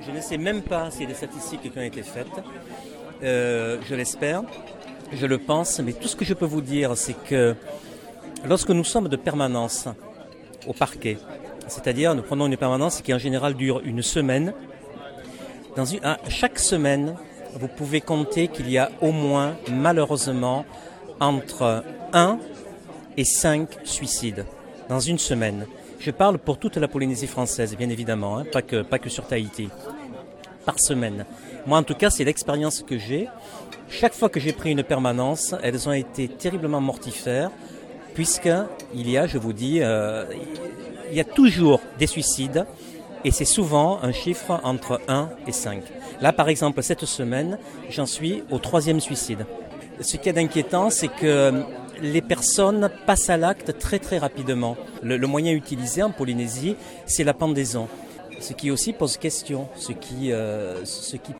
Je ne sais même pas s'il y a des statistiques qui ont été faites. Je l'espère, je le pense, mais tout ce que je peux vous dire, c'est que lorsque nous sommes de permanence au parquet, c'est-à-dire nous prenons une permanence qui en général dure une semaine, chaque semaine, vous pouvez compter qu'il y a au moins, malheureusement, entre 1 et 5 suicides dans une semaine. Je parle pour toute la Polynésie française, bien évidemment, pas que sur Tahiti, par semaine. Moi, en tout cas, c'est l'expérience que j'ai. Chaque fois que j'ai pris une permanence, elles ont été terriblement mortifères, puisqu'il y a, je vous dis, il y a toujours des suicides, et c'est souvent un chiffre entre 1 et 5. Là, par exemple, cette semaine, j'en suis au 3e suicide. Ce qui est inquiétant, c'est que les personnes passent à l'acte très très rapidement. Le moyen utilisé en Polynésie, c'est la pendaison. Ce qui aussi pose question, ce qui